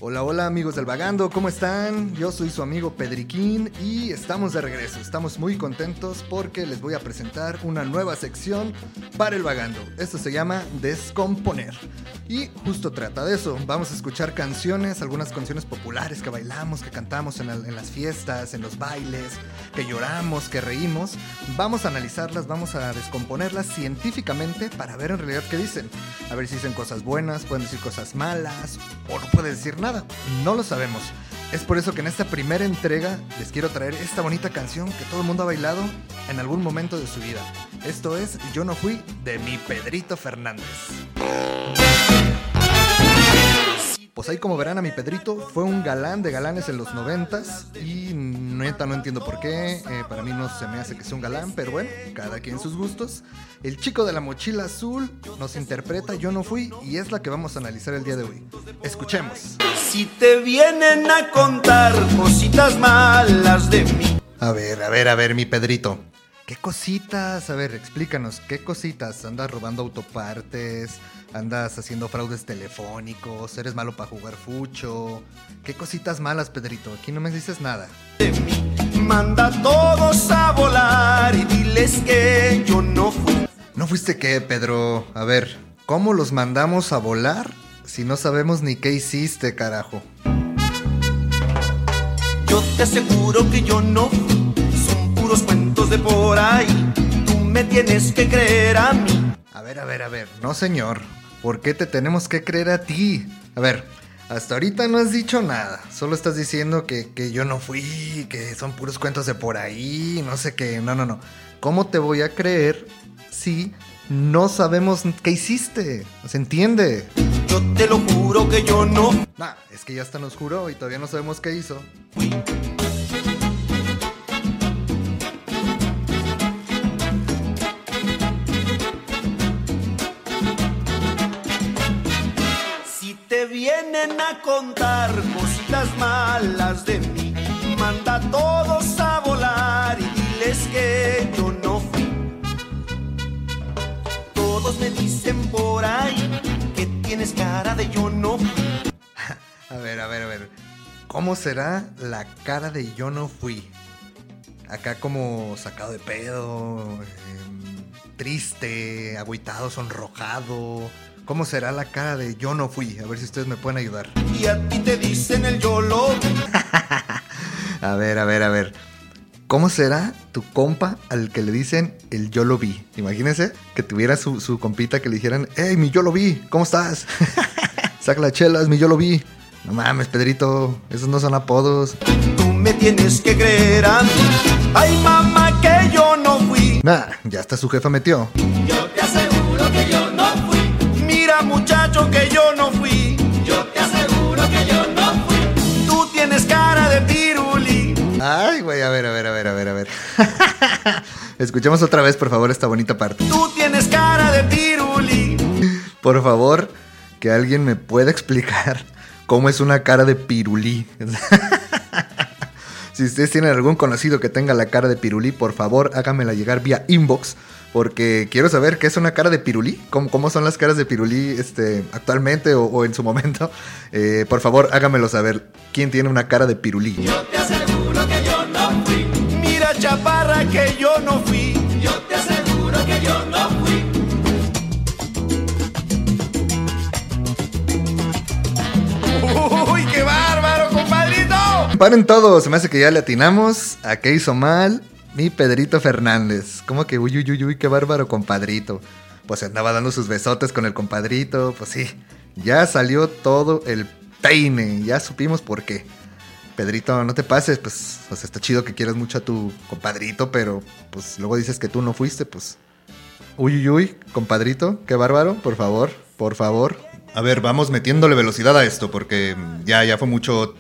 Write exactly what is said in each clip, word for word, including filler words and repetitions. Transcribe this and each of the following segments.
Hola, hola amigos del Vagando, ¿cómo están? Yo soy su amigo Pedriquín y estamos de regreso. Estamos muy contentos porque les voy a presentar una nueva sección para el Vagando. Esto se llama Descomponer y justo trata de eso. Vamos a escuchar canciones, algunas canciones populares que bailamos, que cantamos en, el, en las fiestas, en los bailes, que lloramos, que reímos. Vamos a analizarlas, vamos a descomponerlas científicamente para ver en realidad qué dicen. A ver si dicen cosas buenas, pueden decir cosas malas o no pueden decir nada. No lo sabemos. Es por eso que en esta primera entrega les quiero traer esta bonita canción que todo el mundo ha bailado en algún momento de su vida. Esto es Yo No Fui, de mi Pedrito Fernández. Pues ahí, como verán, a mi Pedrito fue un galán de galanes en los noventas y neta no entiendo por qué. Eh, para mí no se me hace que sea un galán, pero bueno, cada quien sus gustos. El chico de la mochila azul nos interpreta Yo No Fui y es la que vamos a analizar el día de hoy. Escuchemos. Si te vienen a contar cositas malas de mí. A ver, a ver, a ver, mi Pedrito. ¿Qué cositas? A ver, explícanos, ¿qué cositas? ¿Andas robando autopartes? ¿Andas haciendo fraudes telefónicos? ¿Eres malo para jugar fucho? ¿Qué cositas malas, Pedrito? Aquí no me dices nada. De mí. Manda a todos a volar y diles que yo no fui. ¿No fuiste qué, Pedro? A ver, ¿cómo los mandamos a volar si no sabemos ni qué hiciste, carajo? Yo te aseguro que yo no fui. Son puros cuentos de por ahí. Tú me tienes que creer a mí. A ver, a ver, a ver. No, señor. ¿Por qué te tenemos que creer a ti? A ver, hasta ahorita no has dicho nada. Solo estás diciendo que, que yo no fui, que son puros cuentos de por ahí, no sé qué. No, no, no. ¿Cómo te voy a creer si no sabemos qué hiciste? ¿Se entiende? Yo te lo juro que yo no fui. Nah, es que ya hasta nos juró y todavía no sabemos qué hizo. Si te vienen a contar cositas malas de mí, manda a todos a volar y diles que yo no fui. Todos me dicen por ahí que tienes cara de yo no fui. A ver, a ver, a ver. ¿Cómo será la cara de yo no fui? Acá como sacado de pedo, eh, triste, agüitado, sonrojado. ¿Cómo será la cara de yo no fui? A ver si ustedes me pueden ayudar. Y a ti te dicen el yo lo vi. A ver, a ver, a ver. ¿Cómo será tu compa al que le dicen el yo lo vi? Imagínense que tuviera su, su compita que le dijeran: ¡Hey, mi yo lo vi! ¿Cómo estás? Saca las chelas, mi yo lo vi. No mames, Pedrito, esos no son apodos. Tú me tienes que creer a mí. Ay, mamá, que yo no fui. Nah, ya hasta su jefa metió. Yo te aseguro que yo no fui. Mira, muchacho, que yo no fui. Yo te aseguro que yo no fui. Tú tienes cara de piruli. Ay, güey, a ver, a ver, a ver, a ver, a ver. Escuchemos otra vez, por favor, esta bonita parte. Tú tienes cara de piruli. Por favor, que alguien me pueda explicar cómo es una cara de pirulí. Si ustedes tienen algún conocido que tenga la cara de pirulí, por favor, háganmela llegar vía inbox, porque quiero saber qué es una cara de pirulí, cómo, cómo son las caras de pirulí este, actualmente o, o en su momento. Eh, por favor, háganmelo saber. ¿Quién tiene una cara de pirulí? Yo te aseguro que yo no fui. Mira, chaparra, que yo no fui. Yo te aseguro que yo no fui. ¡Uy, qué bárbaro, compadrito! Paren todos, se me hace que ya le atinamos a qué hizo mal mi Pedrito Fernández. ¿Cómo que uy, uy, uy, uy, qué bárbaro, compadrito? Pues andaba dando sus besotes con el compadrito, pues sí. Ya salió todo el peine, ya supimos por qué. Pedrito, no te pases, pues, pues está chido que quieras mucho a tu compadrito, pero pues luego dices que tú no fuiste, pues. Uy, uy, uy, compadrito, qué bárbaro, por favor, por favor. A ver, vamos metiéndole velocidad a esto, porque ya, ya fue mucho...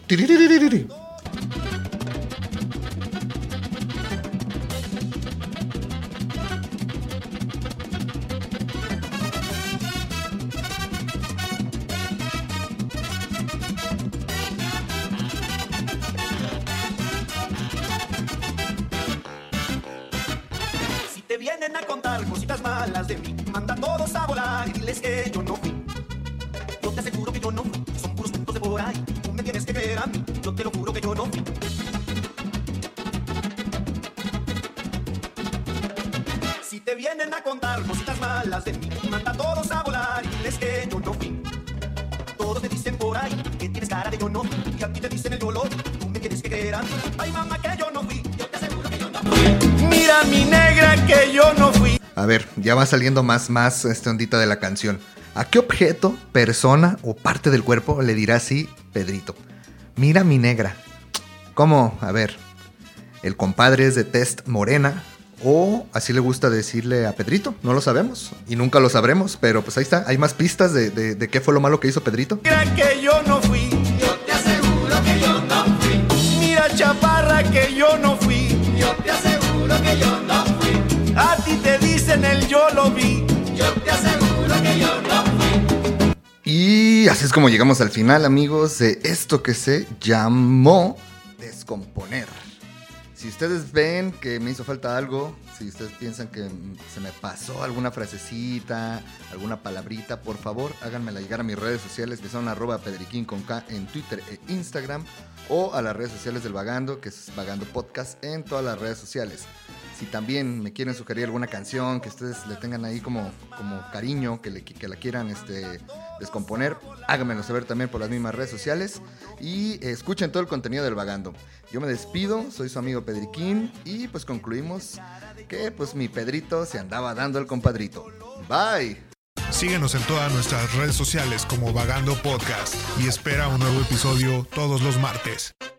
Si te vienen a contar cositas malas de mí, manda a todos a volar y diles que yo no fui. Yo te aseguro que yo no fui. Son puros cuentos de por ahí. Tú me no fui. Si te vienen a contar cositas malas de mí, manda a todos a volar y diles que yo no fui. Todos te dicen por ahí que tienes cara de yo no fui, y a ti te dicen el yo lo vi. Tú me tienes que creer a mí. Ay, mamá, que yo no fui. Yo te aseguro que yo no fui. Mira, mi negra, que yo no fui. A ver, ya va saliendo más, más esta ondita de la canción. ¿A qué objeto, persona o parte del cuerpo le dirá así Pedrito? Mira, mi negra. ¿Cómo? A ver, el compadre es de tez morena. O así le gusta decirle a Pedrito, no lo sabemos y nunca lo sabremos, pero pues ahí está, hay más pistas de, de, de qué fue lo malo que hizo Pedrito. Mira que yo no fui, yo te aseguro que yo no fui. Mira, chaparra, que yo no fui, yo te aseguro que yo no fui. A ti te dicen el yo lo vi, yo te aseguro que yo no fui. Y así es como llegamos al final, amigos, de esto que se llamó Descomponer. Si ustedes ven que me hizo falta algo, si ustedes piensan que se me pasó alguna frasecita, alguna palabrita, por favor, háganmela llegar a mis redes sociales, que son arroba pedriquín con K en Twitter e Instagram, o a las redes sociales del Vagando, que es Vagando Podcast, en todas las redes sociales. Si también me quieren sugerir alguna canción que ustedes le tengan ahí como, como cariño, que, le, que la quieran este, descomponer, háganmelo saber también por las mismas redes sociales y eh, escuchen todo el contenido del Vagando. Yo me despido, soy su amigo Pedriquín y pues concluimos que pues mi Pedrito se andaba dando el compadrito. Bye. Síguenos en todas nuestras redes sociales como Vagando Podcast y espera un nuevo episodio todos los martes.